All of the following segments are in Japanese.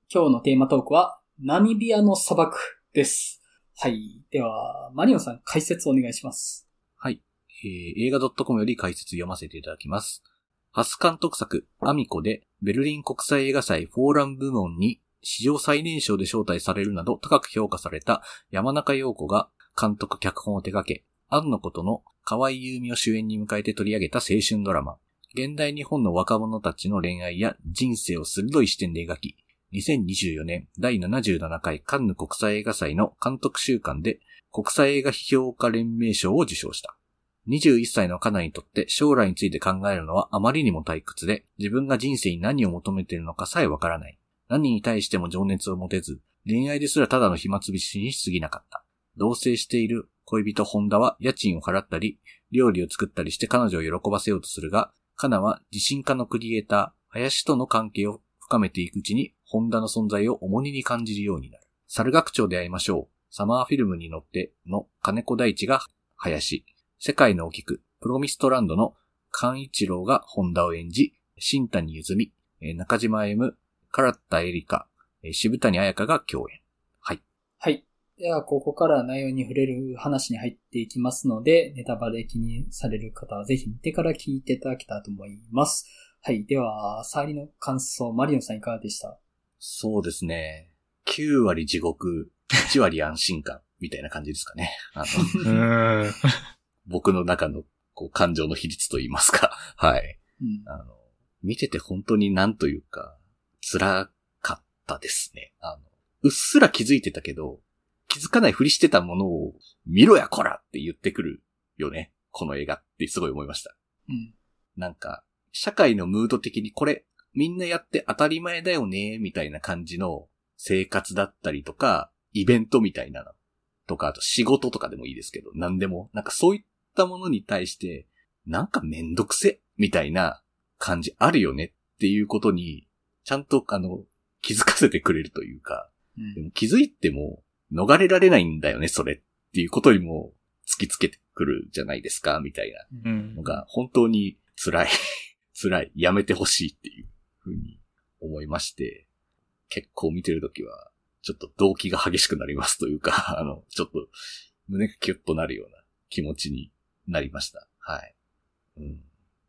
今日のテーマトークは、ナミビアの砂漠です。はい。では、マリオンさん解説お願いします。 はい。映画 .com より解説読ませていただきます。初監督作、アミコで、ベルリン国際映画祭フォーラム部門に史上最年少で招待されるなど高く評価された山中陽子が監督脚本を手掛け、庵野ことの河合優美を主演に迎えて取り上げた青春ドラマ。現代日本の若者たちの恋愛や人生を鋭い視点で描き、2024年第77回カンヌ国際映画祭の監督週間で国際映画批評家連盟賞を受賞した。21歳のカナにとって将来について考えるのはあまりにも退屈で、自分が人生に何を求めているのかさえわからない。何に対しても情熱を持てず、恋愛ですらただの暇つぶしに過ぎなかった。同棲している恋人ホンダは家賃を払ったり、料理を作ったりして彼女を喜ばせようとするが、カナは自信家のクリエイター、林との関係を深めていくうちに、ホンダの存在を重荷に感じるようになる。猿楽町で会いましょう。サマーフィルムに乗っての金子大地が林。世界の大きく、プロミストランドの寛一郎がホンダを演じ、新谷ゆずみ、中島 M、唐田絵里香、渋谷彩香が共演。はい。 はい。では、ここから内容に触れる話に入っていきますので、ネタバレ気にされる方はぜひ見てから聞いていただけたらと思います。はい。では、触りの感想、マリオンさんいかがでした？ そうですね。9割地獄、1割安心感、みたいな感じですかね。僕の中の感情の比率と言いますか。はい。見てて本当になんというか、辛かったですね。うっすら気づいてたけど、気づかないふりしてたものを、見ろやこらって言ってくるよね。この映画ってすごい思いました。なんか、社会のムード的にこれ、みんなやって当たり前だよね、みたいな感じの生活だったりとか、イベントみたいなのとか、あと仕事とかでもいいですけど、なんでも、なんかそういったものに対して、なんかめんどくせ、みたいな感じあるよねっていうことに、ちゃんと気づかせてくれるというか、でも気づいても逃れられないんだよね、それっていうことにも突きつけてくるじゃないですか、みたいなのが本当に辛い、辛い、やめてほしいっていうふうに思いまして、結構見てるときは、ちょっと動機が激しくなりますというか、ちょっと胸がキュッとなるような気持ちになりました。はい。いや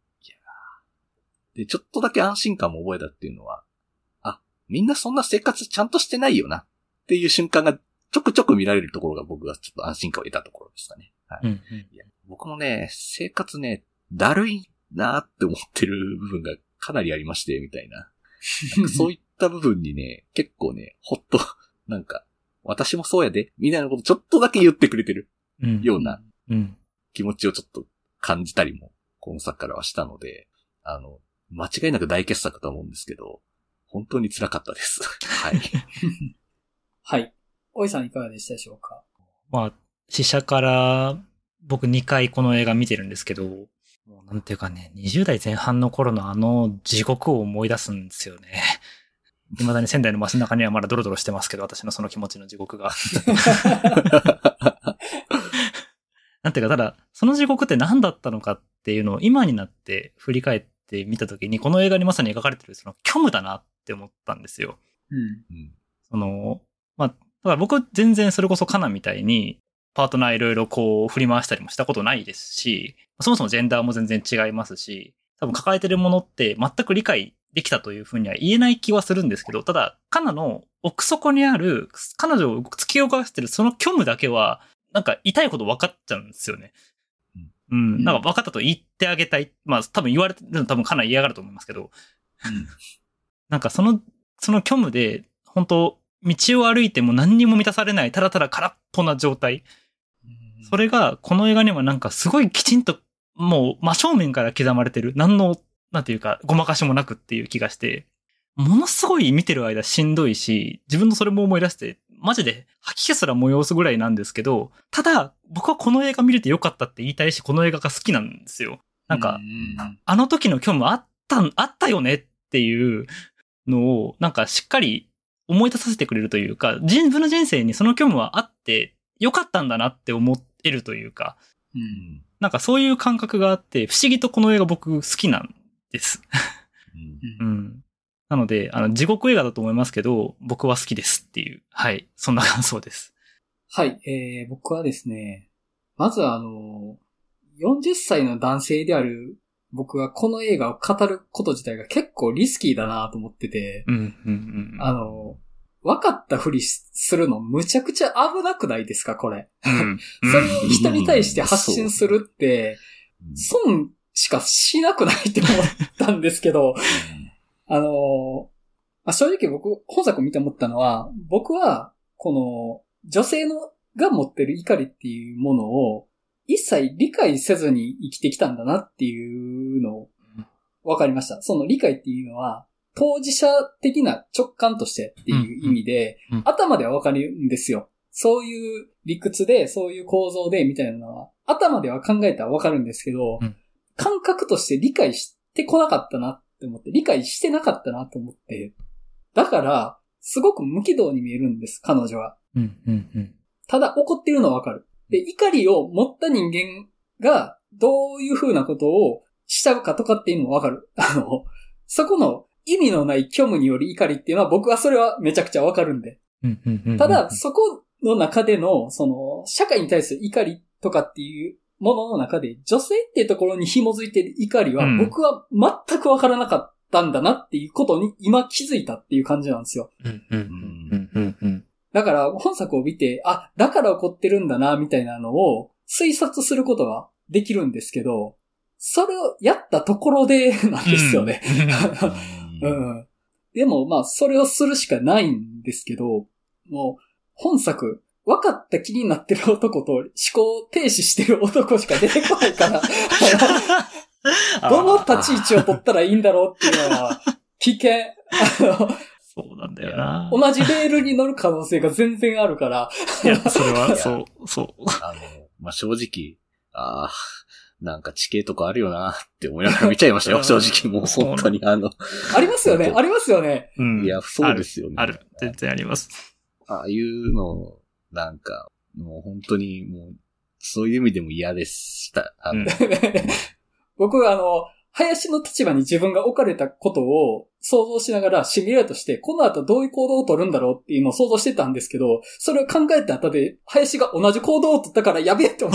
で、ちょっとだけ安心感も覚えたっていうのは、みんなそんな生活ちゃんとしてないよなっていう瞬間がちょくちょく見られるところが僕がちょっと安心感を得たところですかね。はい。いや僕もね、生活ね、だるいなーって思ってる部分がかなりありまして、みたいな。なんかそういった部分にね、結構ね、ほっと、なんか、私もそうやで、みたいなことちょっとだけ言ってくれてるような気持ちをちょっと感じたりも、この作からはしたので、間違いなく大傑作と思うんですけど、本当に辛かったです。はい。 はい。おいさんいかがでしたでしょうか？ まあ、試写から僕2回この映画見てるんですけど、もうなんていうかね、20代前半の頃の地獄を思い出すんですよね。未だに仙台の街中にはまだドロドロしてますけど、私のその気持ちの地獄が。なんていうか、ただ、その地獄って何だったのかっていうのを今になって振り返って見たときに、この映画にまさに描かれてるその虚無だなって思ったんですよ。まあ、だから僕全然それこそカナみたいにパートナーいろいろこう振り回したりもしたことないですし、そもそもジェンダーも全然違いますし、多分抱えてるものって全く理解できたというふうには言えない気はするんですけど、ただカナの奥底にある彼女を突き動かしてるその虚無だけはなんか痛いこと分かっちゃうんですよね。なんか分かったと言ってあげたい。まあ多分言われてるの多分カナ嫌がると思いますけど、なんかその虚無で本当道を歩いても何にも満たされない、ただただ空っぽな状態。それが、この映画にはなんかすごいきちんと、もう真正面から刻まれてる。なんていうか、ごまかしもなくっていう気がして、ものすごい見てる間しんどいし、自分のそれも思い出して、マジで吐き気すら催すぐらいなんですけど、ただ、僕はこの映画見れてよかったって言いたいし、この映画が好きなんですよ。なんか、あの時の虚無あったよねっていうのを、なんかしっかり思い出させてくれるというか、自分の人生にその虚無はあってよかったんだなって思えるというか、なんかそういう感覚があって、不思議とこの映画僕好きなんです。 なので、地獄映画だと思いますけど、僕は好きですっていう、はい、そんな感想です。 はい、僕はですね、まず40歳の男性である僕がこの映画を語ること自体が結構リスキーだなと思ってて、分かったふりするのむちゃくちゃ危なくないですか、これ。それを人に対して発信するって、損しかしなくないって思ったんですけど、正直僕、本作を見て思ったのは、僕は、この、女性が持ってる怒りっていうものを、一切理解せずに生きてきたんだなっていうのを分かりました。その理解っていうのは、当事者的な直感としてっていう意味で、頭では分かるんですよ。そういう理屈で、そういう構造でみたいなのは、頭では考えたら分かるんですけど、感覚として理解してこなかったなって思って、理解してなかったなと思って、だから、すごく無軌道に見えるんです、彼女は。ただ怒ってるのは分かる。で、怒りを持った人間がどういう風なことをしちゃうかとかっていうのも分かる。そこの意味のない虚無による怒りっていうのは僕はそれはめちゃくちゃ分かるんで。ただ、そこの中での、社会に対する怒りとかっていうものの中で、女性っていうところに紐づいている怒りは、僕は全く分からなかったんだなっていうことに今気づいたっていう感じなんですよ。だから本作を見て、だから怒ってるんだな、みたいなのを推察することができるんですけど、それをやったところでなんですよね。でもそれをするしかないんですけど、もう本作、分かった気になってる男と思考停止してる男しか出てこないから、どの立ち位置を取ったらいいんだろうっていうのは危険。 そうなんだよな。 同じレールに乗る可能性が全然あるから。 いや、それは、そう。 正直、なんか地形とかあるよなって思いながら見ちゃいましたよ、正直。もう本当にありますよね、ありますよね。 いや、そうですよね。 ある。全然あります。 ああいうの、なんか、もう本当にもう、そういう意味でも嫌でした。 僕林の立場に自分が置かれたことを想像しながらシミュレートして、この後どういう行動を取るんだろうっていうのを想像してたんですけど、それを考えた後で、林が同じ行動を取ったからやべえって思って、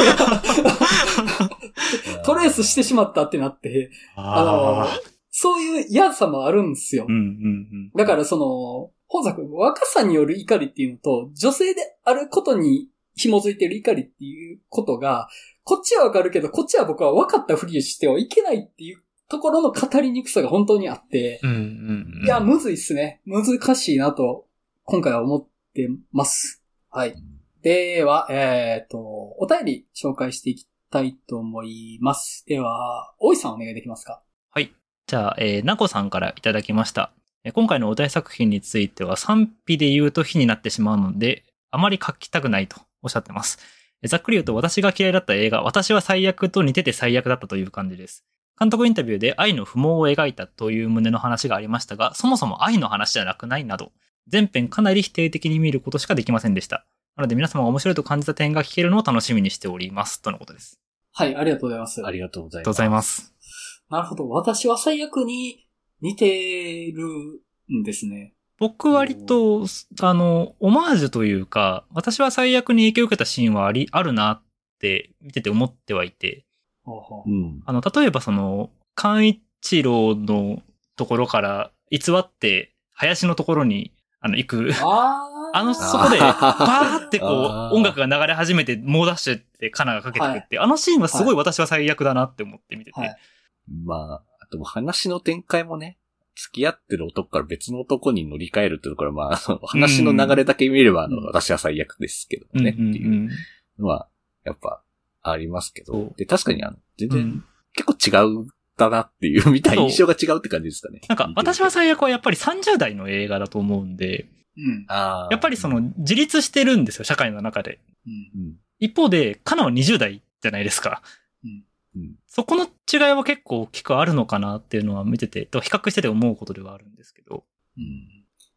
トレースしてしまったってなって、そういう嫌さもあるんですよ。だから本作、若さによる怒りっていうのと、女性であることに紐づいている怒りっていうことが、こっちはわかるけど、こっちは僕は分かったふりをしてはいけないっていうところの語りにくさが本当にあって、いや、むずいっすね。難しいなと、今回は思ってます。はい。では、お便り紹介していきたいと思います。では、大井さんお願いできますか？ はい。じゃあ、なこさんからいただきました。今回のお題作品については賛否で言うと非になってしまうので、あまり書きたくないとおっしゃってます。ざっくり言うと私が嫌いだった映画、私は最悪と似てて最悪だったという感じです。監督インタビューで愛の不毛を描いたという旨の話がありましたが、そもそも愛の話じゃなくないなど、全編かなり否定的に見ることしかできませんでした。なので皆様が面白いと感じた点が聞けるのを楽しみにしております。とのことです。 はい、ありがとうございます。 ありがとうございます。 なるほど。私は最悪に似てるんですね。 僕割と、オマージュというか、私は最悪に影響を受けたシーンはあるなって見てて思ってはいて。例えば寛一郎のところから偽って林のところに行く。そこでバーって音楽が流れ始めて猛ダッシュってカナがかけてくって、シーンはすごい私は最悪だなって思って見てて。 あと話の展開もね、付き合ってる男から別の男に乗り換えるっていうところは、話の流れだけ見れば、私は最悪ですけどね、っていうのは、やっぱ、ありますけど。で、確かに全然、結構違うだなっていう、みたいな印象が違うって感じですかね。 なんか、私は最悪はやっぱり30代の映画だと思うんで、やっぱり自立してるんですよ、社会の中で。一方で、カナは20代じゃないですか。そこの違いは結構大きくあるのかなっていうのは見てて、比較してて思うことではあるんですけど。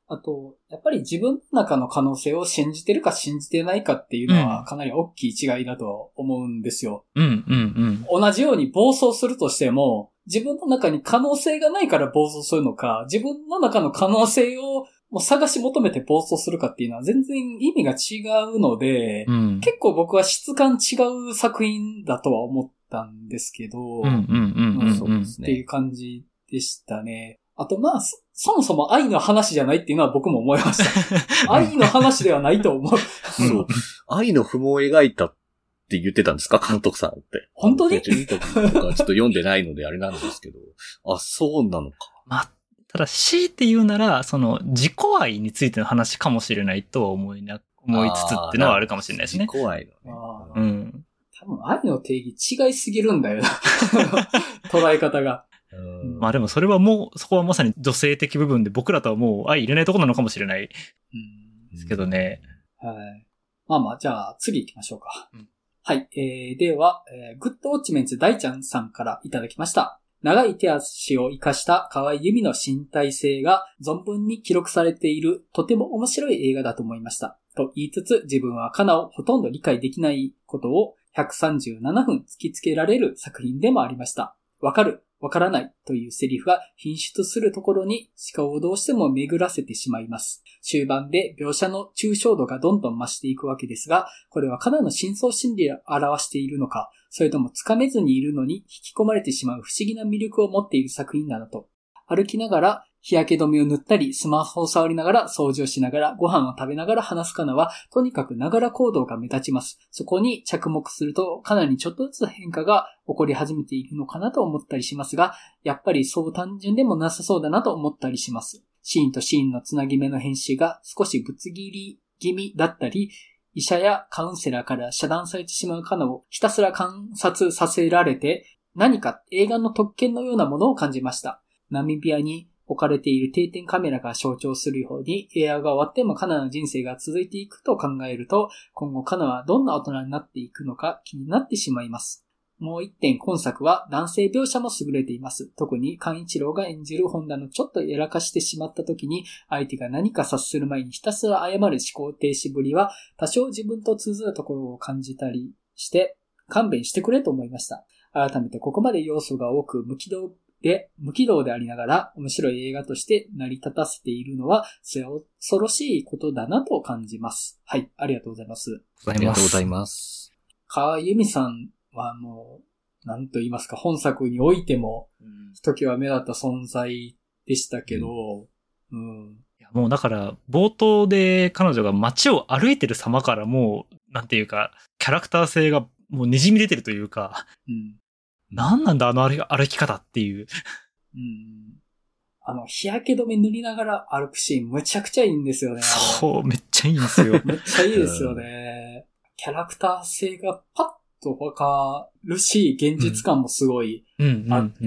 あと、やっぱり自分の中の可能性を信じてるか信じてないかっていうのはかなり大きい違いだと思うんですよ。同じように暴走するとしても、自分の中に可能性がないから暴走するのか、自分の中の可能性をもう探し求めて暴走するかっていうのは全然意味が違うので、結構僕は質感違う作品だとは思ったんですけど、っていう感じでしたね。あとまあ、そもそも愛の話じゃないっていうのは僕も思いました。愛の話ではないと思う。 そう。愛の不毛を描いたって言ってたんですか監督さんって。 本当に？ インタビューとかちょっと読んでないのであれなんですけど。あ、そうなのか。 まあ、ただ強いて言うなら、その自己愛についての話かもしれないとは思いつつっていうのはあるかもしれないですね。 自己愛のね。 多分愛の定義違いすぎるんだよな。捉え方が。 まあでもそれはもう、そこはまさに女性的部分で僕らとはもう愛入れないところなのかもしれないですけどね。 はい。まあまあ、じゃあ次行きましょうか。はい。では、グッドウォッチメンツ大ちゃんさんからいただきました。長い手足を生かした河合由美の身体性が存分に記録されているとても面白い映画だと思いました。と言いつつ自分はカナをほとんど理解できないことを137分突きつけられる作品でもありました。わかる。わからないというセリフが品質するところに視界をどうしても巡らせてしまいます。終盤で描写の抽象度がどんどん増していくわけですが、これはカナの深層心理を表しているのか、それともつかめずにいるのに引き込まれてしまう不思議な魅力を持っている作品なのと。歩きながら日焼け止めを塗ったり、スマホを触りながら掃除をしながら、ご飯を食べながら話すカナは、とにかくながら行動が目立ちます。そこに着目すると、カナにちょっとずつ変化が起こり始めているのかなと思ったりしますが、やっぱりそう単純でもなさそうだなと思ったりします。シーンとシーンのつなぎ目の編集が少しぶつ切り気味だったり、医者やカウンセラーから遮断されてしまうカナをひたすら観察させられて、何か映画の特権のようなものを感じました。ナミビアに置かれている定点カメラが象徴するように、映画が終わってもカナの人生が続いていくと考えると、今後カナはどんな大人になっていくのか気になってしまいます。もう一点今作は男性描写も優れています。特に寛一郎が演じる本田のちょっとやらかしてしまった時に、相手が何か察する前にひたすら謝る思考停止ぶりは、多少自分と通ずるところを感じたりして、勘弁してくれと思いました。改めてここまで要素が多く無軌道でありながら面白い映画として成り立たせているのは恐ろしいことだなと感じます。はい、ありがとうございます。 ありがとうございます。 河合由美さんはもう、なんと言いますか、本作においても、ひときわ目立った存在でしたけど、 いやもうだから、冒頭で彼女が街を歩いてる様からもう、なんていうか、キャラクター性がもう滲み出てるというか、何なんだあの歩き方っていう。 日焼け止め塗りながら歩くシーンむちゃくちゃいいんですよね。 そう、めっちゃいいんですよ。 めっちゃいいですよね。キャラクター性がパッとわかるし、現実感もすごいあって、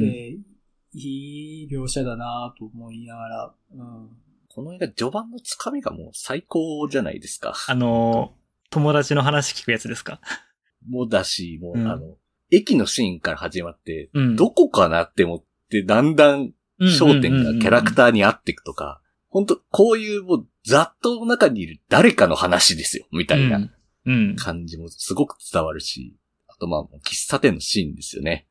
いい描写だなと思いながら、 この映画序盤のつかみがもう最高じゃないですか。 友達の話聞くやつですか？ もうだし、もう駅のシーンから始まって、どこかなって思って、だんだん焦点がキャラクターに合っていくとか、本当こういうもう雑踏の中にいる誰かの話ですよ、みたいな感じもすごく伝わるし、あとまあ、喫茶店のシーンですよね。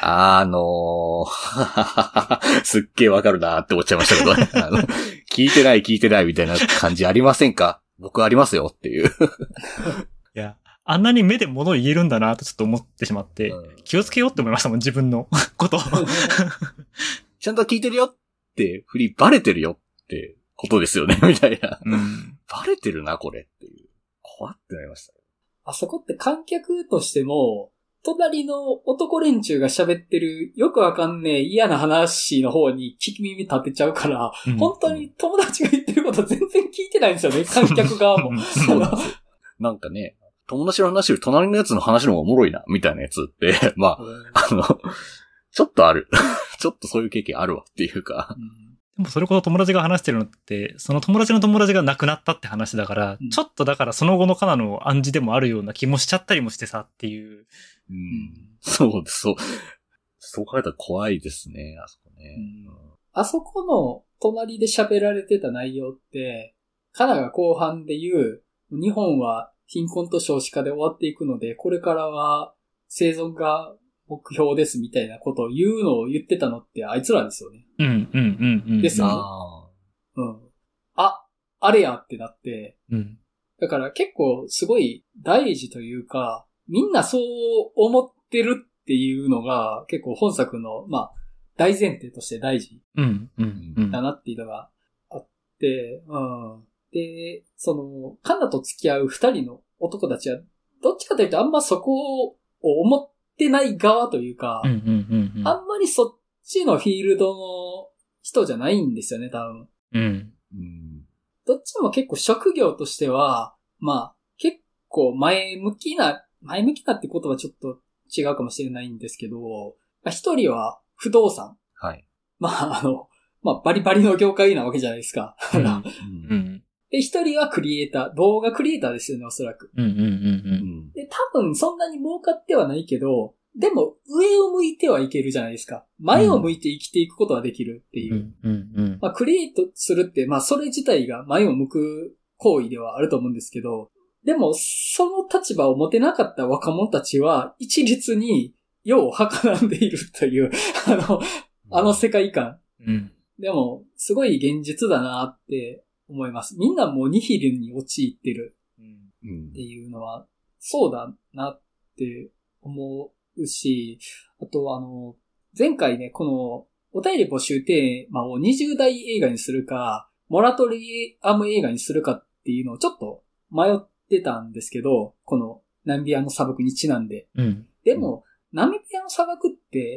すっげえわかるなーって思っちゃいましたけど、ね、聞いてないみたいな感じありませんか？僕ありますよっていう。 いや。あんなに目で物を言えるんだなとちょっと思ってしまって、気をつけようって思いましたもん、自分のことを。 ちゃんと聞いてるよって振りバレてるよってことですよね、みたいな。バレてるな、これっていう。怖ってなりました。 あそこって観客としても、隣の男連中が喋ってるよくわかんねえ嫌な話の方に聞き耳立てちゃうから、本当に友達が言ってること全然聞いてないんですよね、観客側も。 なんかね、友達の話より隣のやつの話の方がおもろいな、みたいなやつって、まあ、ちょっとある。ちょっとそういう経験あるわっていうか。 でもそれこそ友達が話してるのって、その友達の友達が亡くなったって話だから、ちょっとだからその後のカナの暗示でもあるような気もしちゃったりもしてさっていう。 そうです、そう考えたら怖いですね、あそこね。 あそこの隣で喋られてた内容って、カナが後半で言う、日本は貧困と少子化で終わっていくので、これからは生存が目標ですみたいなことを言うのを言ってたのってあいつらですよね。 うんうんうんうん。 ですよね。うん。あれやってなって、 うん。 だから結構すごい大事というか、みんなそう思ってるっていうのが結構本作の、まあ、大前提として大事うんうんうん。 だなっていうのがあって、うん。で、カナと付き合う二人の男たちは、どっちかというとあんまそこを思ってない側というか、 うんうんうんうん。 あんまりそっちのフィールドの人じゃないんですよね、多分。 うん。 どっちも結構職業としては、まあ、結構前向きなって言葉はちょっと違うかもしれないんですけど、一人は不動産。 はい。 まあバリバリの業界なわけじゃないですか。 うんで、一人はクリエイター。動画クリエイターですよね、おそらく。 うんうんうんで、多分そんなに儲かってはないけど、でも上を向いてはいけるじゃないですか。前を向いて生きていくことはできるっていう。まあ、クリエイトするって、まあ、それ自体が前を向く行為ではあると思うんですけど、でも、その立場を持てなかった若者たちは、一律に、世をはからんでいるという、あの世界観。でも、すごい現実だなって思います。みんなもうニヒルに陥ってるっていうのは、そうだなって思うし、あと前回ね、このお便り募集テーマを20代映画にするか、モラトリアム映画にするかっていうのをちょっと迷ってたんですけど、このナミビアの砂漠にちなんで。でも、ナミビアの砂漠って、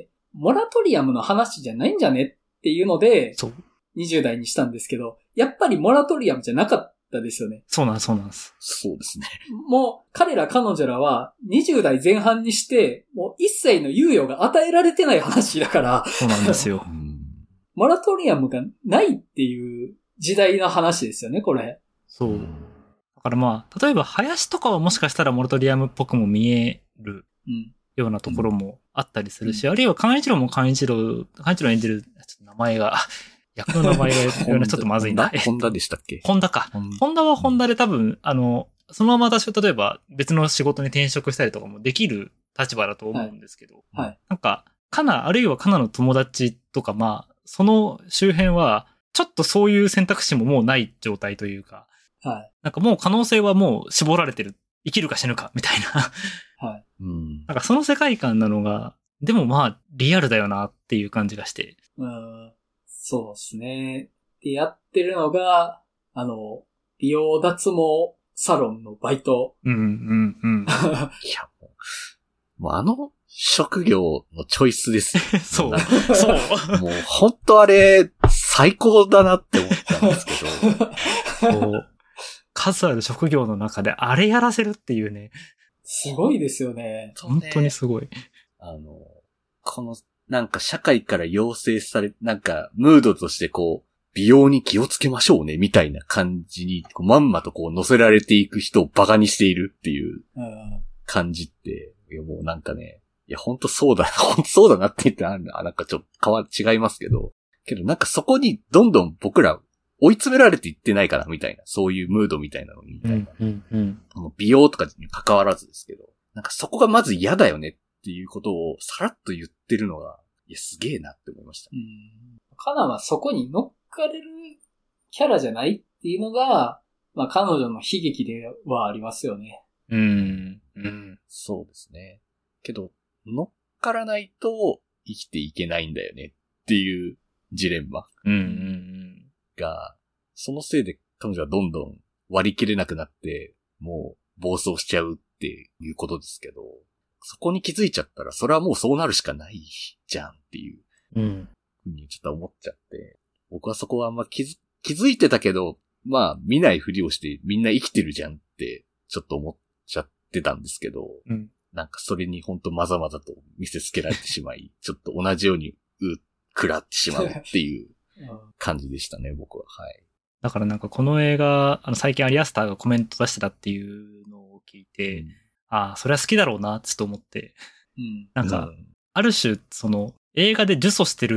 モラトリアムの話じゃないんじゃねっていうので、20代にしたんですけど、やっぱりモラトリアムじゃなかったですよね。 そうなんです。 そうですね。 もう、彼ら彼女らは20代前半にして、もう一切の猶予が与えられてない話だから。 そうなんですよ。 モラトリアムがないっていう時代の話ですよね、これ。 そう。だからまあ、例えば林とかはもしかしたらモラトリアムっぽくも見えるようなところもあったりするし、あるいは寛一郎演じる、ちょっと名前が、役の名前がちょっとまずいな。 ホンダでしたっけ？ ホンダか。ホンダはホンダで多分、そのまま私は例えば別の仕事に転職したりとかもできる立場だと思うんですけど、なんか、カナ、あるいはカナの友達とか、まあ、その周辺は、ちょっとそういう選択肢ももうない状態というか、なんかもう可能性はもう絞られてる。生きるか死ぬか、みたいな。なんかその世界観なのが、でもまあ、リアルだよなっていう感じがして。 そうですね。で、やってるのが、美容脱毛サロンのバイト。 いや、もう職業のチョイスですね。 そう。もう本当あれ、最高だなって思ったんですけど。 数ある職業の中であれやらせるっていうね。 すごいですよね。 本当にすごい。 この、なんか社会から要請され、なんかムードとして美容に気をつけましょうね、みたいな感じに、まんまと乗せられていく人をバカにしているっていう感じって、いやもうなんかね、いや本当そうだなって言ってなんかちょっと違いますけど、なんかそこにどんどん僕ら追い詰められていってないかな、みたいな、そういうムードみたいなのに、みたいな。美容とかに関わらずですけど、なんかそこがまず嫌だよねっていうことをさらっと言ってるのが、いや、すげえなって思いました。 カナはそこに乗っかれるキャラじゃないっていうのが、まあ彼女の悲劇ではありますよね。 そうですね。けど、乗っからないと生きていけないんだよねっていうジレンマ。が、そのせいで彼女はどんどん割り切れなくなって、もう暴走しちゃうっていうことですけど、そこに気づいちゃったら、それはもうそうなるしかないじゃんっていう、ふうにちょっと思っちゃって、僕はそこはあんま気づいてたけど、まあ見ないふりをしてみんな生きてるじゃんってちょっと思っちゃってたんですけど、なんかそれにほんとまざまざと見せつけられてしまい、ちょっと同じように食らってしまうっていう感じでしたね、僕は。はい。 だからなんかこの映画、最近アリアスターがコメント出してたっていうのを聞いて、それは好きだろうな、ちょっと思って。なんか、ある種、映画で呪詛してる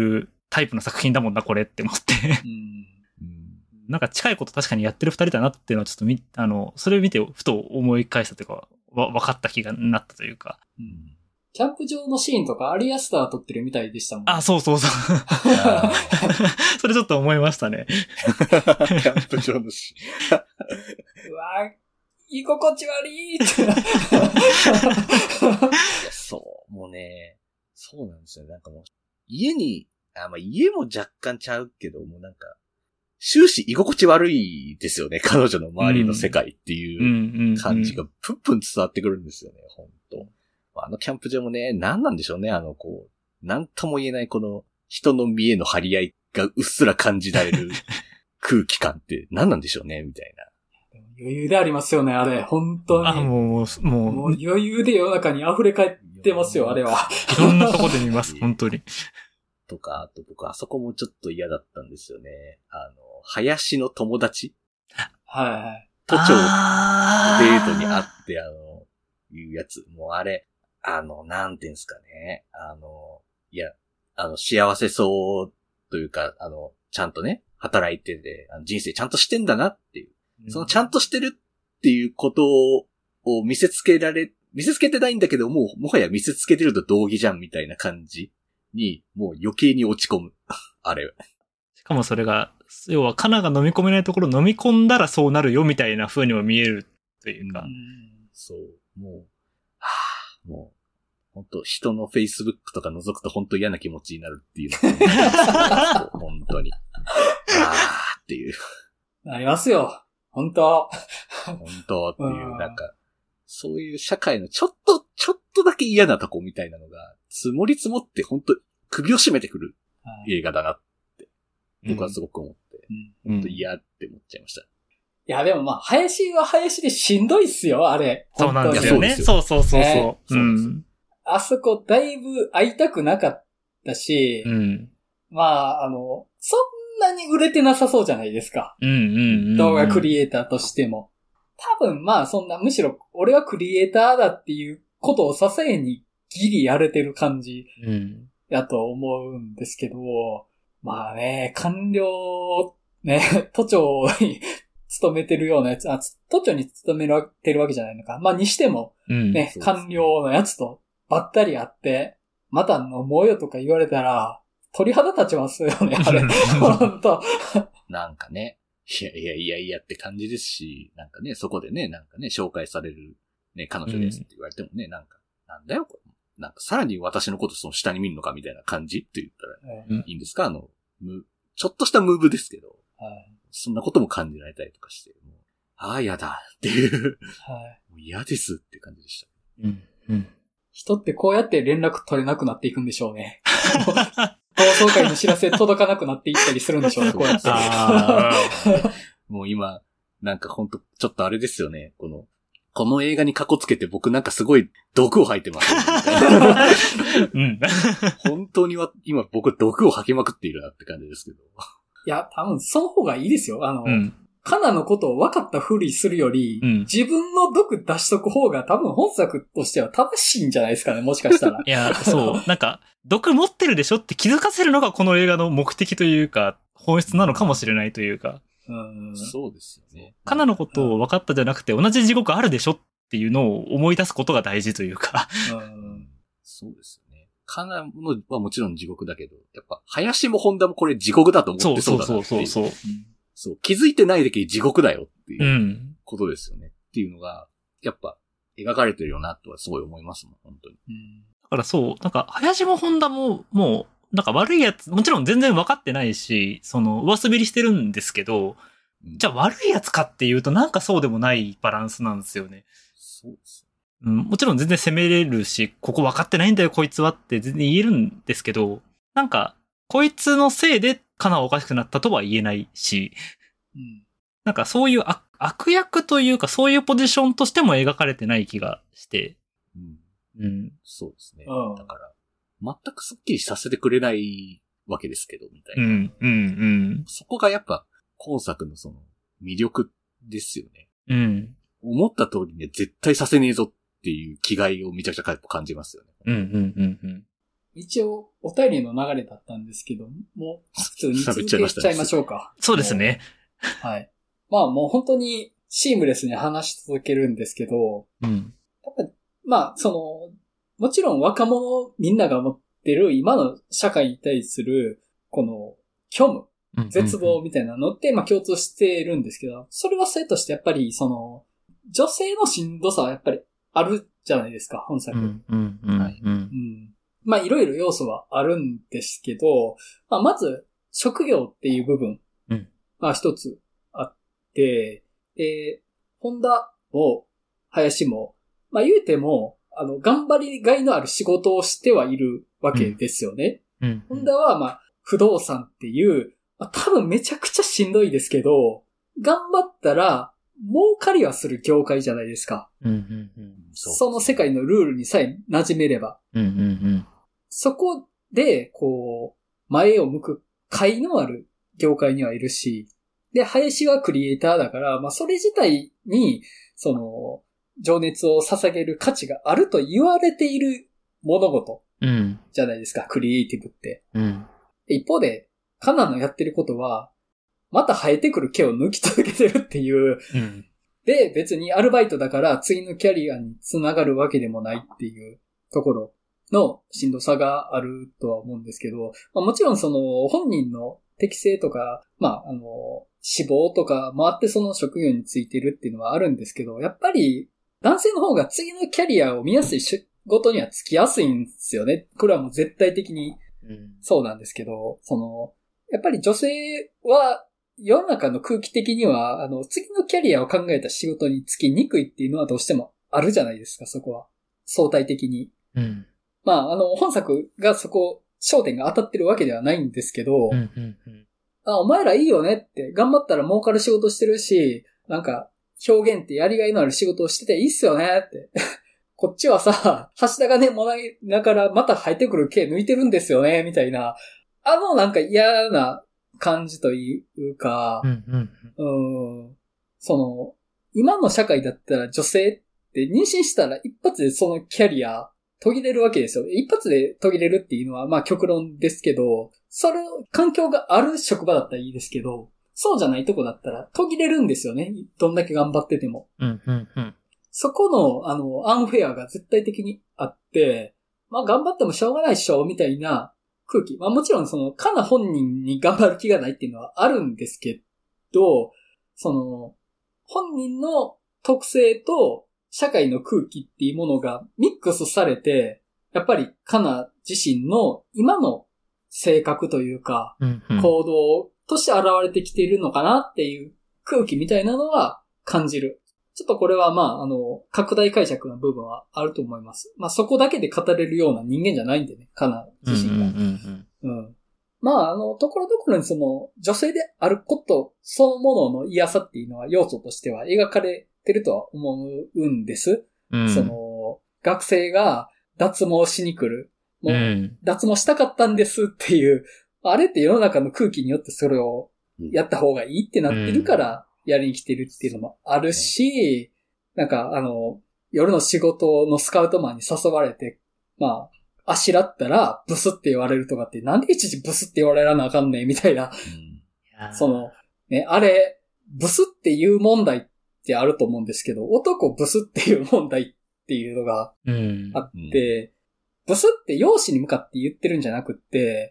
タイプの作品だもんな、これって思って。なんか近いこと確かにやってる二人だなっていうのはちょっとそれを見てふと思い返したというか、分かった気がなったというか。 キャンプ場のシーンとかアリアスター撮ってるみたいでしたもん。 あ、そうそうそう。それちょっと思いましたね。 キャンプ場のシーン。 うわ居心地悪いって。 そう、もうね、そうなんですよ。なんかもう、家も若干ちゃうけど、もうなんか、終始居心地悪いですよね。彼女の周りの世界っていう感じがプンプン伝わってくるんですよね。本当キャンプ場もね、何なんでしょうね。なんとも言えないこの人の見栄の張り合いがうっすら感じられる空気感って何なんでしょうね、みたいな。 余裕でありますよね、あれ。本当に。 もう余裕で世の中に溢れ返ってますよ、あれは。 いろんなとこで見ます、本当に。 とか、あと僕、あそこもちょっと嫌だったんですよね。林の友達はいはい。 都庁デートに会って、いうやつ。もうあれ、なんていうんですかね。幸せそうというか、ちゃんとね、働いてて、人生ちゃんとしてんだなっていう。そのちゃんとしてるっていうことを見せつけてないんだけど、もはや見せつけてると同義じゃんみたいな感じに、もう余計に落ち込む。あれ。 しかもそれが、要はカナが飲み込めないところ飲み込んだらそうなるよみたいな風にも見えるというか。 そう。もう、本当人の Facebook とか覗くと本当嫌な気持ちになるっていうのが本当に。っていう。 なりますよ。本当っていう、なんか、そういう社会のちょっとだけ嫌なとこみたいなのが、積もり積もって本当首を絞めてくる映画だなって、僕はすごく思って、本当嫌って思っちゃいました。 いや、でも林は林でしんどいっすよ、あれ。 そうなんですよね。そう。 あそこだいぶ会いたくなかったし、そんなに売れてなさそうじゃないですか。動画クリエイターとしても。多分そんな、むしろ俺はクリエイターだっていうことを支えにギリやれてる感じやと思うんですけど、官僚、都庁に勤めてるようなやつ、都庁に勤めてるわけじゃないのか。にしても、官僚のやつとばったり会って、また飲もうよとか言われたら、鳥肌立ちますよね、あれ。本当。 なんかね、いやって感じですし、なんかね、そこでね、なんかね、紹介される、ね、彼女ですって言われてもね、なんだよ、これ。なんかさらに私のことその下に見るのかみたいな感じって言ったらいいんですか？ちょっとしたムーブですけど、そんなことも感じられたりとかして、嫌だっていう、もう嫌ですって感じでした。 人ってこうやって連絡取れなくなっていくんでしょうね。放送会の知らせ届かなくなっていったりするんでしょうね、こうやって。 もう今、なんかほんと、ちょっとあれですよね。この映画にカコつけて僕なんかすごい毒を吐いてますよ、ね。本当に今僕毒を吐きまくっているなって感じですけど。 いや、多分その方がいいですよ。カナのことを分かったふりするより、自分の毒出しとく方が多分本作としては正しいんじゃないですかね、もしかしたら。 いや、そう。なんか、毒持ってるでしょって気づかせるのがこの映画の目的というか、本質なのかもしれないというか。 そうですよね。 カナのことを分かったじゃなくて、同じ地獄あるでしょっていうのを思い出すことが大事というか。 そうですよね。カナのはもちろん地獄だけど、やっぱ、林もホンダもこれ地獄だと思ってそうだなっていう。そう、気づいてないだけ地獄だよっていうことですよね。っていうのが、やっぱ、描かれてるよなとはすごい思いますもん、本当に。 だからそう、なんか、林もホンダも、もう、なんか悪いやつ、もちろん全然分かってないし、上滑りしてるんですけど、じゃあ悪いやつかっていうとなんかそうでもないバランスなんですよね。 そうですもちろん全然責めれるし、ここ分かってないんだよこいつはって全然言えるんですけど、なんか、こいつのせいでカナはおかしくなったとは言えないし、なんかそういう悪役というかそういうポジションとしても描かれてない気がして、 そうですね。だから、全くスッキリさせてくれないわけですけど、みたいな。そこがやっぱ、今作のその、魅力ですよね。思った通りに絶対させねえぞっていう気概をめちゃくちゃ感じますよね。 一応、お便りの流れだったんですけど、もう、普通に続けちゃいましょうか。 そうですね。 はい。まあもう本当にシームレスに話し続けるんですけど、 うん。 やっぱまあもちろん若者みんなが持ってる今の社会に対する、この虚無、絶望みたいなのって、まあ共通してるんですけど、それはそれとしてやっぱり女性のしんどさはやっぱりあるじゃないですか、本作。まあいろいろ要素はあるんですけど、まあまず職業っていう部分、まあ一つあって、本田も林も、まあ言うても、頑張りがいのある仕事をしてはいるわけですよね。本田はまあ不動産っていう、まあ、多分めちゃくちゃしんどいですけど、頑張ったら儲かりはする業界じゃないですか。その世界のルールにさえ馴染めれば。そこで、こう、前を向く甲斐のある業界にはいるし、で、林はクリエイターだから、まあそれ自体に、情熱を捧げる価値があると言われている物事じゃないですか、クリエイティブって。一方で、カナのやってることは、また生えてくる毛を抜き続けてるっていう、で、別にアルバイトだから次のキャリアにつながるわけでもないっていうところのしんどさがあるとは思うんですけど、まあ、もちろん本人の適性とか、まあ、志望とかもあってその職業についてるっていうのはあるんですけど、やっぱり男性の方が次のキャリアを見やすい仕事にはつきやすいんですよね。これはもう絶対的にそうなんですけど、やっぱり女性は世の中の空気的には、次のキャリアを考えた仕事につきにくいっていうのはどうしてもあるじゃないですか、そこは。相対的に。まあ、本作がそこ、焦点が当たってるわけではないんですけど、お前らいいよねって、頑張ったら儲かる仕事してるし、なんか、表現ってやりがいのある仕事をしてていいっすよねって。こっちはさ、橋田がね、もらいながらまた生えてくる毛抜いてるんですよね、みたいな。なんか嫌な感じというか、今の社会だったら女性って妊娠したら一発でそのキャリア途切れるわけですよ。一発で途切れるっていうのはまあ極論ですけど、環境がある職場だったらいいですけど、そうじゃないとこだったら途切れるんですよね。どんだけ頑張ってても。そこの、アンフェアが絶対的にあって、まあ頑張ってもしょうがないっしょ、みたいな空気。まあもちろんカナ本人に頑張る気がないっていうのはあるんですけど、本人の特性と社会の空気っていうものがミックスされて、やっぱりカナ自身の今の性格というか、行動として現れてきているのかなっていう空気みたいなのは感じる。ちょっとこれはまあ、拡大解釈の部分はあると思います。まあそこだけで語れるような人間じゃないんでね、カナ自身が。まあ、ところどころに女性であることそのものの嫌さっていうのは要素としては描かれてるとは思うんです。学生が脱毛しに来る。もう、脱毛したかったんですっていう、あれって世の中の空気によってそれをやった方がいいってなってるから、やりに来てるっていうのもあるし、なんか夜の仕事のスカウトマンに誘われて、まあ、あしらったらブスって言われるとかって、なんでいちいちブスって言われなあかんねんみたいな。ね、あれ、ブスっていう問題ってあると思うんですけど、男ブスっていう問題っていうのがあって、ブスって容姿に向かって言ってるんじゃなくって、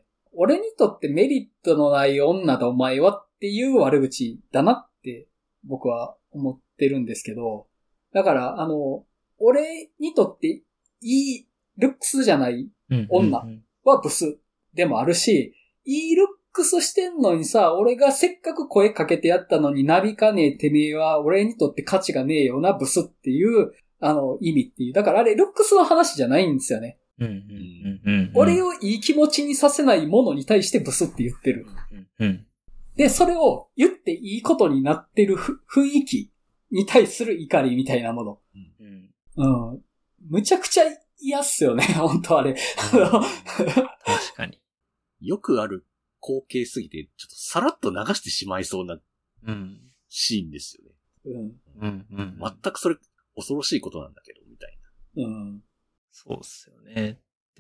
俺にとってメリットのない女だお前はっていう悪口だなって僕は思ってるんですけど、だから俺にとっていいルックスじゃない女はブスでもあるし、いいルックスしてんのにさ、俺がせっかく声かけてやったのになびかねえてめえは俺にとって価値がねえよなブスっていう意味っていう。だからあれルックスの話じゃないんですよね。俺をいい気持ちにさせないものに対してブスって言ってる。で、それを言っていいことになってる雰囲気に対する怒りみたいなもの。むちゃくちゃ嫌っすよね、本当あれ。 確かに。 よくある光景すぎて、ちょっとさらっと流してしまいそうなシーンですよね。全くそれ恐ろしいことなんだけど、みたいな。 そうっすよね。で、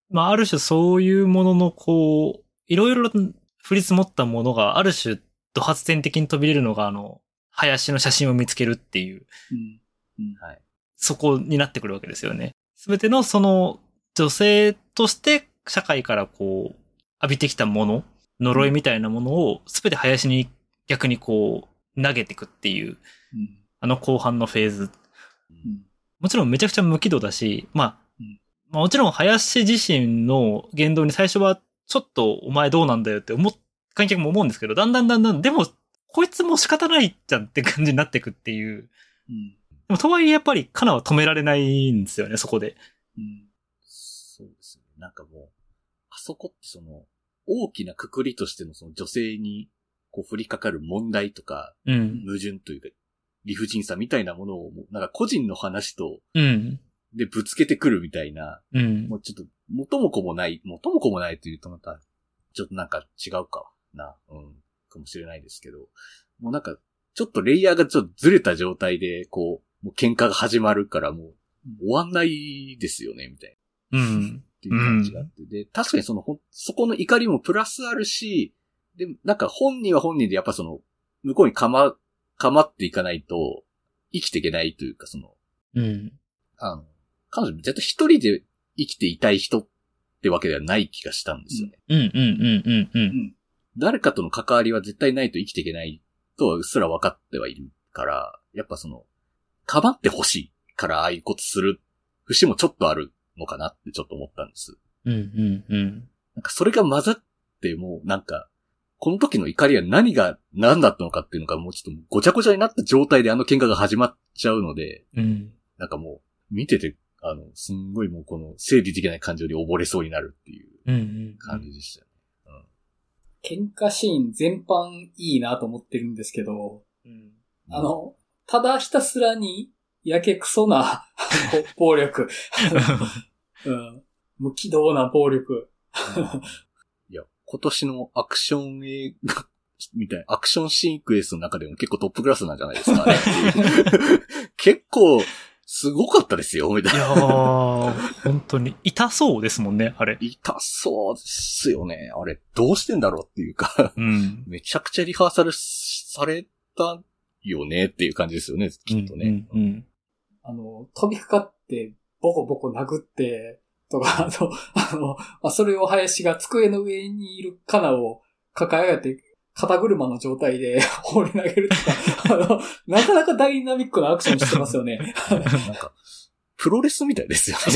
まあ、ある種そういうもののこう、いろいろ降り積もったものがある種土発点的に飛び出るのが林の写真を見つけるっていう、 はい。 そこになってくるわけですよね。すべてのその女性として社会からこう浴びてきたもの、呪いみたいなものをすべて林に逆にこう投げていくっていう、後半のフェーズ。もちろんめちゃくちゃ無軌道だし、まあもちろん林自身の言動に最初はちょっとお前どうなんだよって観客も思うんですけど、だんだん、でもこいつもう仕方ないじゃんって感じになっていくっていう。でもとはいえやっぱりカナは止められないんですよね、そこで。 そうですね。なんかもう、あそこって大きな括りとしてのその女性にこう降りかかる問題とか、矛盾というか、理不尽さみたいなものをなんか個人の話と、でぶつけてくるみたいな、もうちょっと元も子もないというとまた、ちょっとなんか違うかな、かもしれないですけど、もうなんか、ちょっとレイヤーがちょっとずれた状態で、こう、もう喧嘩が始まるからもう、終わんないですよね、みたいな。っていう感じがあって。で、確かにそこの怒りもプラスあるし、で、なんか本人は本人でやっぱ向こうに構っていかないと、生きていけないというか、彼女絶対一人で生きていたい人ってわけではない気がしたんですよね。誰かとの関わりは絶対ないと生きていけないとはうっすら分かってはいるから、やっぱ構ってほしいからああいうことする節もちょっとあるのかなってちょっと思ったんです。なんかそれが混ざってもうなんか、この時の怒りは何だったのかっていうのがもうちょっとごちゃごちゃになった状態であの喧嘩が始まっちゃうので、なんかもう見てて、すんごいもうこの整理できない感情に溺れそうになるっていう感じでしたよね。 喧嘩シーン全般いいなと思ってるんですけど、ただひたすらにやけくそな暴力、無軌道な暴力。 いや、今年のアクション映画みたいな、アクションシークエンスの中でも結構トップクラスなんじゃないですかね。結構、すごかったですよ、みたいな。 いやー、本当に痛そうですもんね、あれ。 痛そうですよね。あれ、どうしてんだろうっていうか、めちゃくちゃリハーサルされたよねっていう感じですよね、きっとね。 飛びかかって、ボコボコ殴って、とか、それを林が机の上にいるカナを抱え上げて、肩車の状態で放り投げるとか、なかなかダイナミックなアクションしてますよね。 なんか、プロレスみたいですよね。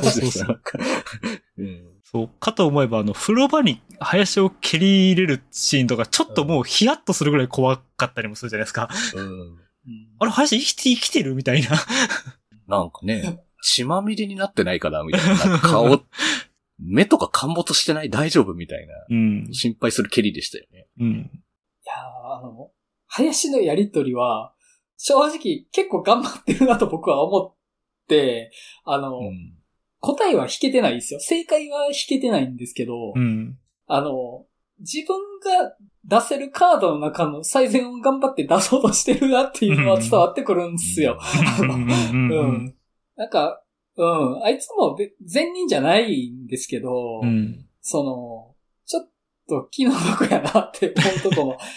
そう、かと思えば風呂場に林を蹴り入れるシーンとか、ちょっともうヒヤッとするぐらい怖かったりもするじゃないですか。あれ、林生きてるみたいな。 なんかね、血まみれになってないかなみたいな。なんか顔、目とか陥没してない大丈夫みたいな。心配する蹴りでしたよね。 いや林のやりとりは、正直結構頑張ってるなと僕は思って、答えは弾けてないですよ。正解は弾けてないんですけど、自分が出せるカードの中の最善を頑張って出そうとしてるなっていうのは伝わってくるんですよ。なんか、あいつも善人じゃないんですけど、ちょっと気の毒やなって思うとこもあって、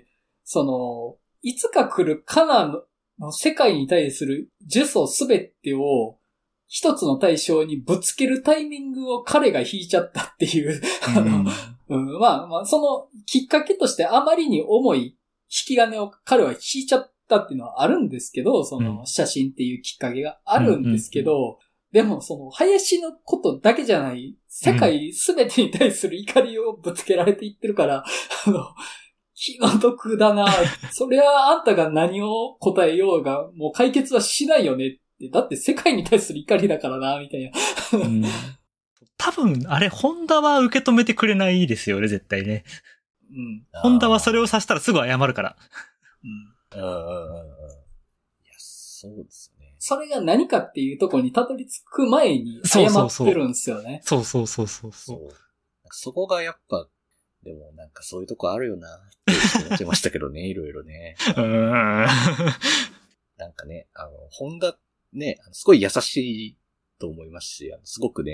いつか来るカナの世界に対する呪詛すべてを一つの対象にぶつけるタイミングを彼が引いちゃったっていうまあ、そのきっかけとしてあまりに重い引き金を彼は引いちゃったっていうのはあるんですけど、写真っていうきっかけがあるんですけど、でも林のことだけじゃない、世界すべてに対する怒りをぶつけられていってるから、気の毒だな。そりゃあんたが何を答えようが、もう解決はしないよねって。だって世界に対する怒りだからな、みたいな。 多分、あれ、ホンダは受け止めてくれないですよね、絶対ね。ホンダはそれをさせたらすぐ謝るから。 いや、そうですね。 それが何かっていうところにたどり着く前に謝ってるんですよね。 そう。 そこがやっぱ、でもなんかそういうとこあるよなって思ってましたけどね、いろいろね。なんかね、ホンダね、すごい優しいと思いますし、すごくね、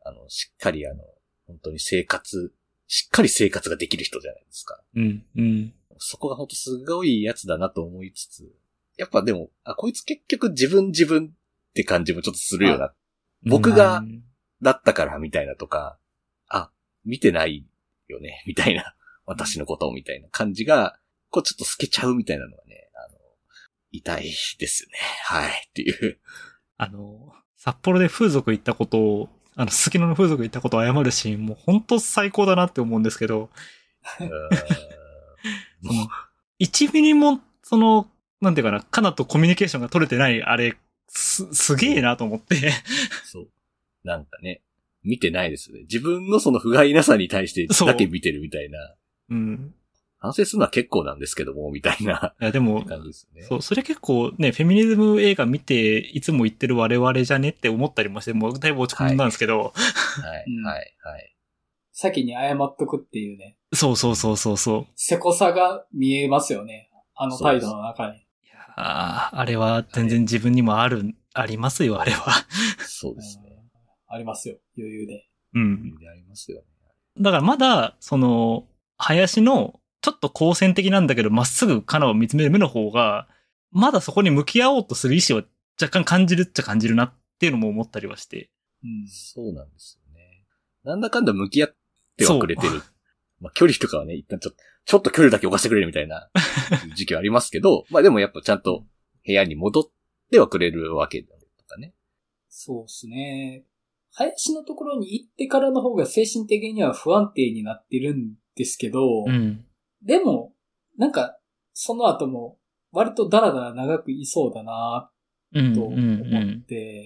しっかり本当にしっかり生活ができる人じゃないですか。 うん、うん。 そこが本当すごいやつだなと思いつつ、やっぱでも、こいつ結局自分って感じもちょっとするよな。僕が、だったからみたいなとか、見てないよね、みたいな。私のことみたいな感じが、ちょっと透けちゃうみたいなのがね、痛いですよね。はい、っていう。 札幌で風俗行ったことを、すすきのの風俗行ったことを謝るシーンも本当最高だなって思うんですけど、1ミリも、なんていうかな、カナとコミュニケーションが取れてない、あれ、すげえなと思って。 そう。なんかね、見てないですね。自分のその不甲斐なさに対してだけ見てるみたいな。 うん。 反省するのは結構なんですけども、みたいな。 いや、でも、 感じですね。 そう、それ結構ね、フェミニズム映画見て、いつも言ってる我々じゃねって思ったりもして、もうだいぶ落ち込んだんですけど。 はい、はい、はい。 先に謝っとくっていうね。 そう。 せこさが見えますよね。態度の中に。いやあれは全然自分にもありますよ、あれは。 そうですね。 ありますよ、余裕で。 うん。 余裕でありますよね。 だからまだ、林の、ちょっと好戦的なんだけど、まっすぐカナを見つめる目の方が、まだそこに向き合おうとする意思を若干感じるなっていうのも思ったりはして。 うん、 そうなんですよね。なんだかんだ向き合ってはくれてる。まあ距離とかはね、一旦ちょっと距離だけ置かせてくれるみたいな時期はありますけど、まあでもやっぱちゃんと部屋に戻ってはくれるわけだとかね。 そうですね。林のところに行ってからの方が精神的には不安定になってるんですけど、 うん、 でも、なんか、その後も割とダラダラ長くいそうだなと思って、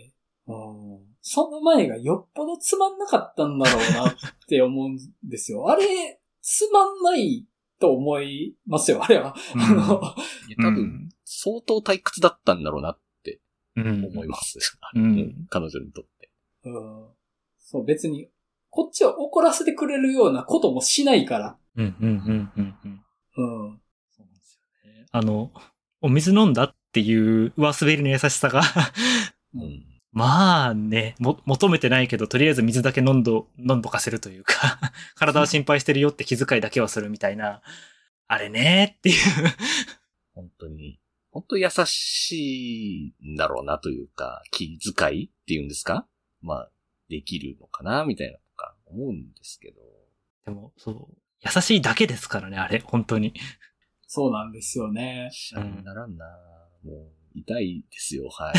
その前がよっぽどつまんなかったんだろうなって思うんですよ。あれ、つまんないと思いますよ、あれは。 いや多分、相当退屈だったんだろうなって思います。彼女にとって。 そう、別に、こっちは怒らせてくれるようなこともしないから。 そうなんですよね。お水飲んだっていう上滑りの優しさが、まあね、求めてないけど、とりあえず水だけ飲んどかせるというか、体は心配してるよって気遣いだけはするみたいな、あれねっていう。 本当優しいんだろうなというか、気遣いっていうんですか？まあ、できるのかなみたいなとか思うんですけど。 でも、そう、優しいだけですからね、あれ、本当に。 そうなんですよね。 ならんな、もう、痛いですよ、はい。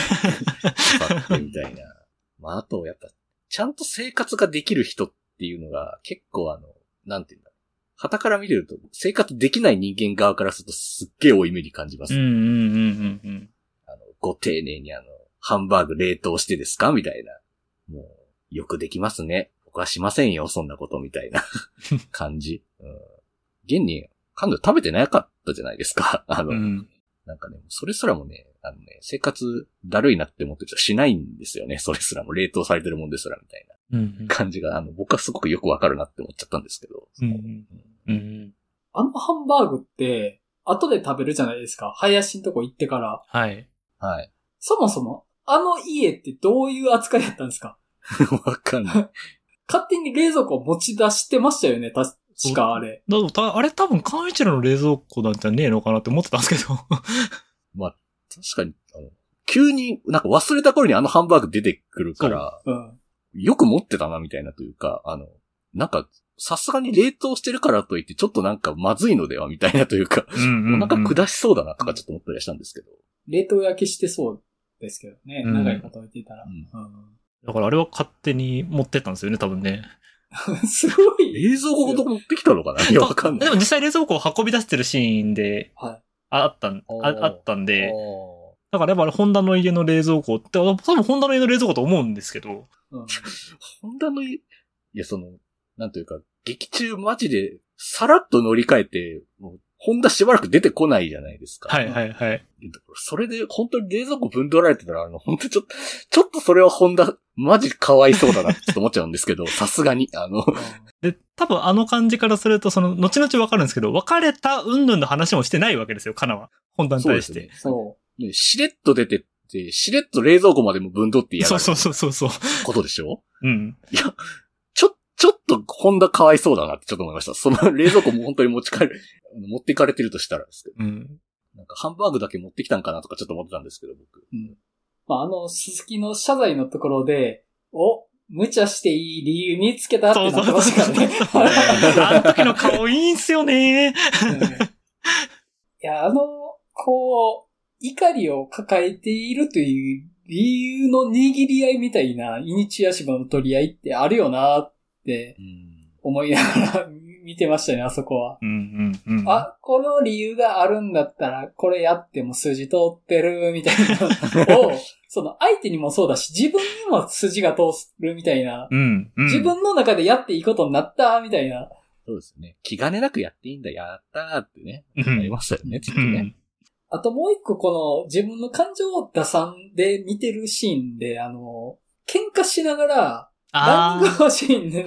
みたいな。まあ、あと、やっぱ、ちゃんと生活ができる人っていうのが、結構なんていうんだろう。傍から見れると、生活できない人間側からするとすっげえ多い目に感じます。ご丁寧にハンバーグ冷凍してですかみたいな。もう、よくできますね。僕はしませんよ、そんなことみたいな感じ。現に、彼女食べてなかったじゃないですか。なんかね、それすらもね、生活だるいなって思ってる人はしないんですよね。それすらも冷凍されてるもんですらみたいな感じが、僕はすごくよくわかるなって思っちゃったんですけど。 ハンバーグって、後で食べるじゃないですか。林のとこ行ってから。 はい。 はい。 そもそも、家ってどういう扱いだったんですか？ わかんない。 勝手に冷蔵庫を持ち出してましたよね、確かあれ。 あれ多分、カンイチロの冷蔵庫なんじゃねえのかなって思ってたんですけど。 まあ、確かに、急になんか忘れた頃にハンバーグ出てくるから、よく持ってたなみたいなというか、なんか、さすがに冷凍してるからといってちょっとなんかまずいのではみたいなというか、お腹下しそうだなとかちょっと思ったりしたんですけど。 冷凍焼けしてそうですけどね、長いこと置いてたら。 だからあれは勝手に持ってったんですよね、多分ね。 すごい。 冷蔵庫ごと持ってきたのかないや、わかんない。 でも実際冷蔵庫を運び出してるシーンで、あったんで、だからやっぱホンダの家の冷蔵庫って、多分ホンダの家の冷蔵庫と思うんですけど。 ホンダの家、いやなんというか、劇中マジでさらっと乗り換えて、もうホンダしばらく出てこないじゃないですか。 はいはいはい。 それで本当に冷蔵庫分取られてたら、本当にちょっとそれはホンダ、マジかわいそうだなって思っちゃうんですけど、さすがに、 で、多分感じからすると、後々わかるんですけど、別れた云々の話もしてないわけですよ、カナは。ホンダに対して。 そう。 しれっと出て、 で、しれっと冷蔵庫までも分取ってやる。 そう。 ことでしょ？ うん。 いや、ちょっとホンダかわいそうだなってちょっと思いました。その冷蔵庫も本当に持っていかれてるとしたらですけど。 うん。 なんかハンバーグだけ持ってきたんかなとかちょっと思ってたんですけど、僕。 うん。まあ、鈴木の謝罪のところで、無茶していい理由見つけたってなってましたからね。 あの時の顔いいんすよね。 いや、怒りを抱えているという理由の握り合いみたいなイニシアチブの取り合いってあるよなって思いながら見てましたね、あそこは。この理由があるんだったら、これやっても筋通ってるみたいなのを、その相手にもそうだし、自分にも筋が通るみたいな、自分の中でやっていいことになったみたいな。 そうですね。気兼ねなくやっていいんだ、やったーってね。なりましたよね、ちょっとね。 あともう一個この自分の感情を打算で見てるシーンで、喧嘩しながら、ランニングシーンで、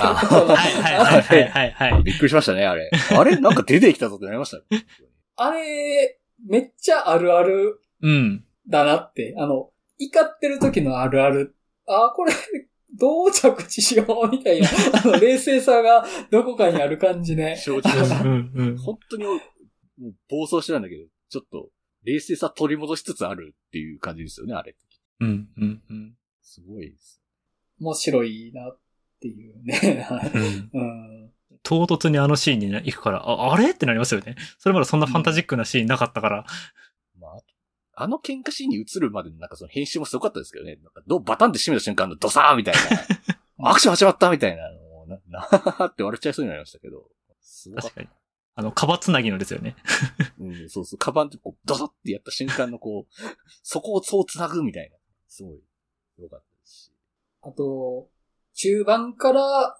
はい。 びっくりしましたね、あれ。あれなんか出てきたぞってなりましたね。 あれ、めっちゃあるある。だなって。怒ってる時のあるある。これ、どう着地しようみたいな、冷静さがどこかにある感じね。 正直本当に、もう暴走してたんだけど、ちょっと、冷静さ取り戻しつつあるっていう感じですよね、あれ。すごいです。 面白いなっていうね。 唐突にあのシーンに行くから、あれってなりますよね。それまでそんなファンタジックなシーンなかったから。 あの喧嘩シーンに映るまでのなんかその編集もすごかったですけどね。なんかバタンって閉めた瞬間のドサーみたいな。アクション始まったみたいなのなーって笑っちゃいそうになりましたけど。すごかった。 確かに。カバつなぎのですよね。 そう。カバンってこう、ドサってやった瞬間のこう、そこをそう繋ぐみたいな。すごい、よかったですし。 あと、中盤から、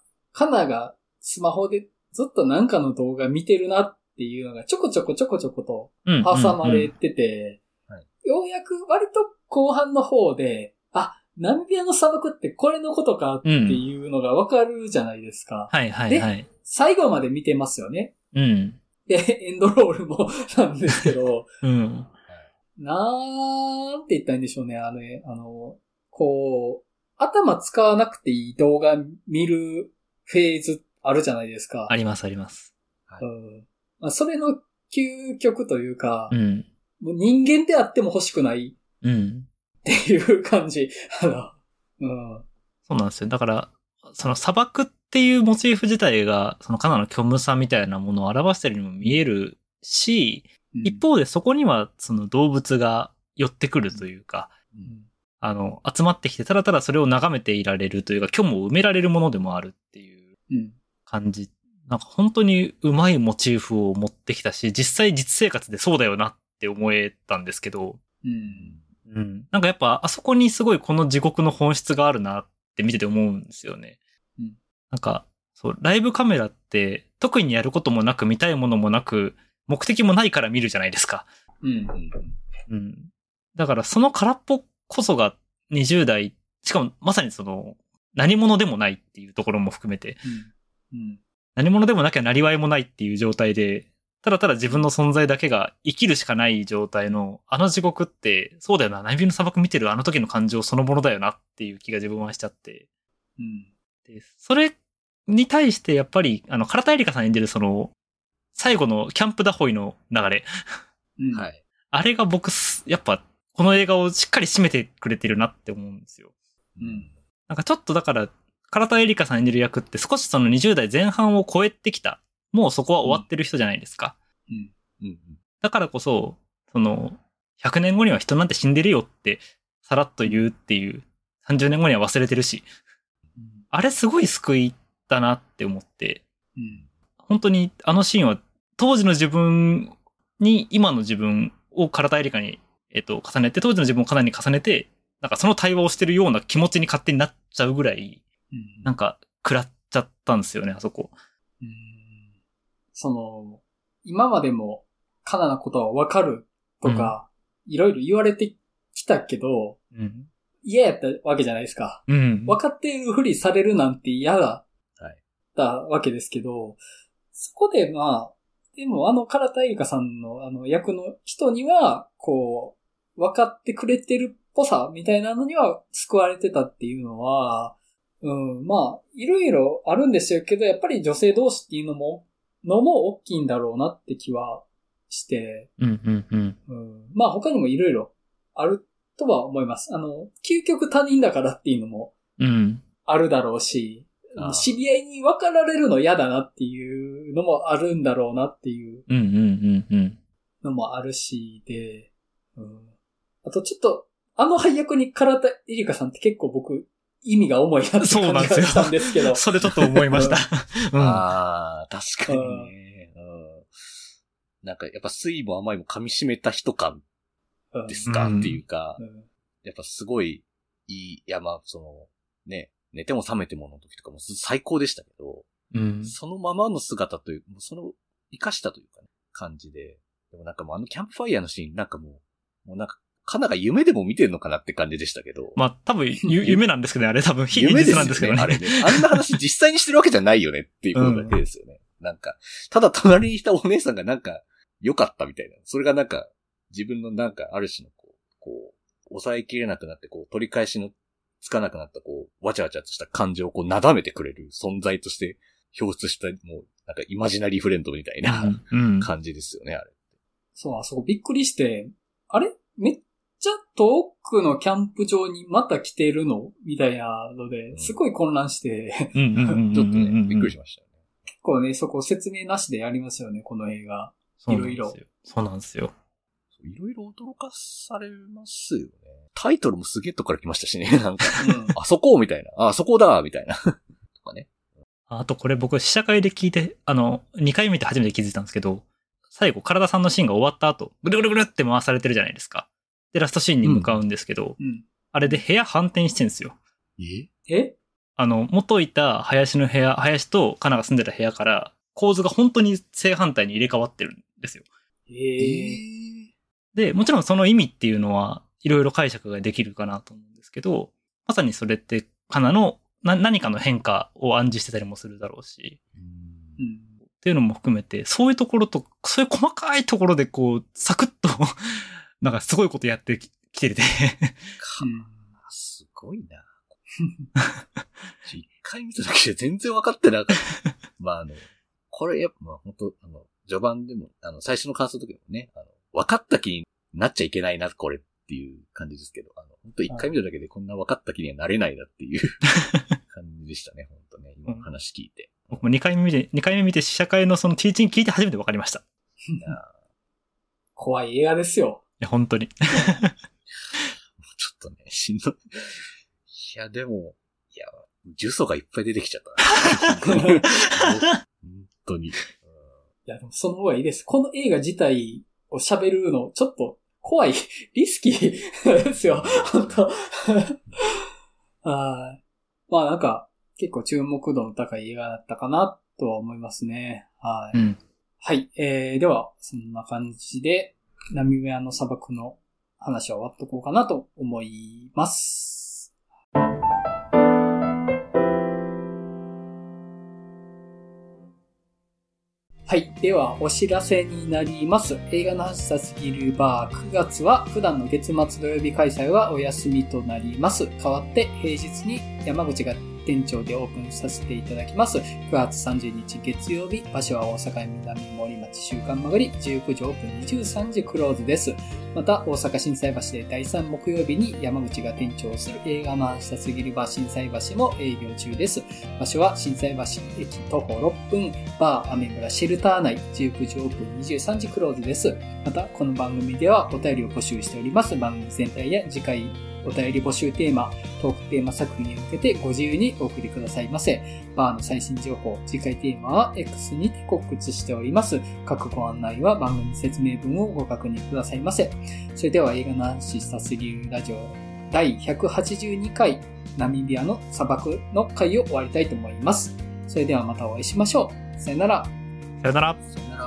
カナがスマホでずっとなんかの動画見てるなっていうのがちょこちょこと挟まれてて、ようやく割と後半の方で、ナミビアの砂漠ってこれのことかっていうのがわかるじゃないですか。で、最後まで見てますよね。で、エンドロールもなんですけど、なんて言ったらいいんでしょうね。こう、頭使わなくていい動画見るフェーズあるじゃないですか。 あります。 それの究極というか、もう人間であっても欲しくないっていう感じ。 そうなんですよ。だから、その砂漠っていうモチーフ自体が、そのカナの虚無さみたいなものを表してるようにも見えるし、一方でそこにはその動物が寄ってくるというか、集まってきてただただそれを眺めていられるというか、虚無を埋められるものでもあるっていう感じ。なんか本当にうまいモチーフを持ってきたし、実際実生活でそうだよなって思えたんですけど、なんかやっぱあそこにすごいこの地獄の本質があるなって見てて思うんですよね。なんか、そう、ライブカメラって特にやることもなく見たいものもなく、目的もないから見るじゃないですか。だからその空っぽこそが20代、しかもまさにその何者でもないっていうところも含めて、何者でもなきゃなりわいもないっていう状態で、ただただ自分の存在だけが生きるしかない状態のあの地獄って、そうだよな、ナミビの砂漠見てるあの時の感情そのものだよなっていう気が自分はしちゃって。でそれに対してやっぱり、唐田絵里香さん演じるその、最後のキャンプダホイの流れ。あれが僕、やっぱ、この映画をしっかり締めてくれてるなって思うんですよ。なんかちょっとだから、唐田絵里香さん演じる役って少しその20代前半を超えてきた。もうそこは終わってる人じゃないですか。だからこそ、その、100年後には人なんて死んでるよって、さらっと言うっていう、30年後には忘れてるし。あれすごい救いだなって思って、本当にあのシーンは当時の自分に今の自分を唐田絵里香に、重ねて、当時の自分をかなり重ねて、なんかその対話をしてるような気持ちに勝手になっちゃうぐらい、なんか食らっちゃったんですよね、あそこ。 その、今までもカナのことはわかるとか、いろいろ言われてきたけど、嫌やったわけじゃないですか。分かっているふりされるなんて嫌だったわけですけど、そこででも唐田絵里香さんの役の人には、こう、 分かってくれてるっぽさみたいなのには救われてたっていうのは、まあ、いろいろあるんですよけど、やっぱり女性同士っていうのも大きいんだろうなって気はして、まあ他にもいろいろあるとは思います。究極他人だからっていうのもあるだろうし、知り合いに分かられるの嫌だなっていうのもあるんだろうなっていうのもあるしで、あとちょっと配役に唐田絵里香さんって結構僕意味が重いなって感じがしたんですけど。 それちょっと思いました。 確かにね。なんかやっぱ酸いも甘いも噛み締めた人感ですか、っていうか、やっぱすごいいい、いやまあね、寝ても覚めてもの時とかも最高でしたけど、そのままの姿という、生かしたというかね、感じで、でもなんかもうキャンプファイヤーのシーンなんかもうなんか、カナが夢でも見てるのかなって感じでしたけど。 まあ多分夢なんですけどね、あれ多分非現実なんですけどね。 あれね。あんな話実際にしてるわけじゃないよねっていうことだけですよね。なんか、ただ隣にいたお姉さんがなんか良かったみたいな。それがなんか自分のなんかある種の抑えきれなくなって取り返しのつかなくなったわちゃわちゃとした感情をなだめてくれる存在として表出した、もうなんかイマジナリーフレンドみたいな感じですよね、あれ。 そう、あそこびっくりして、あれめっちゃ遠くのキャンプ場にまた来てるのみたいなので、すごい混乱して、 ちょっとね、びっくりしましたよね。 結構ね、そこ説明なしでやりますよね、この映画。いろいろ。 そうなんですよ。 いろいろ驚かされますよね。タイトルもすげえとこから来ましたしね、なんか。あそこみたいな。あそこだみたいな。とかね。 あとこれ僕試写会で聞いて、2回見て初めて気づいたんですけど、最後、体さんのシーンが終わった後、ぐるぐるぐるって回されてるじゃないですか。で、ラストシーンに向かうんですけど、あれで部屋反転してるんですよ。 え元いた林とカナが住んでた部屋から構図が本当に正反対に入れ替わってるんですよ。で、もちろんその意味っていうのはいろいろ解釈ができるかなと思うんですけど、まさにそれってカナの何かの変化を暗示してたりもするだろうし、っていうのも含めて、そういうところと、そういう細かいところでサクッと、なんかすごいことやってきてて。 すごいな。一回見ただけで全然分かってなかった。まあこれやっぱ本当序盤でも、最初の感想の時でもね、分かった気になっちゃいけないな、これっていう感じですけど、本当一回見ただけでこんな分かった気にはなれないなっていう感じでしたね、本当ね、今話聞いて。 僕も2回目見て試写会のそのティーチング聞いて初めて分かりました。 怖い映画ですよ。 いや、本当に。 ちょっとね、しんどい。いや、でも、呪詛がいっぱい出てきちゃった。本当に。いや、でもその方がいいです。この映画自体を喋るの、ちょっと怖い、リスキーですよ。本当まあなんか、結構注目度の高い映画だったかなとは思いますね。はい。はい。では、そんな感じで、ナミビアの砂漠の話は終わっとこうかなと思います。はい。では、お知らせになります。映画の話さすぎるバー9月は、普段の月末土曜日開催はお休みとなります。代わって平日に山口が店長でオープンさせていただきます。9月30日月曜日、場所は大阪南森町週刊まぐり、19時オープン23時クローズです。また、大阪心斎橋で第3木曜日に山口が店長をする映画の話さすぎるバー心斎橋も営業中です。場所は心斎橋駅徒歩6分、バーアメ村シェルター内、19時オープン23時クローズです。また、この番組ではお便りを募集しております。番組全体や次回お便り募集テーマ、トークテーマ作品に向けてご自由にお送りくださいませ。バーの最新情報、次回テーマは X にて告知しております。各ご案内は番組説明文をご確認くださいませ。それでは映画の話さすぎるラジオ第182回ナミビアの砂漠の回を終わりたいと思います。それではまたお会いしましょう。さよなら。 さよなら。 さよなら。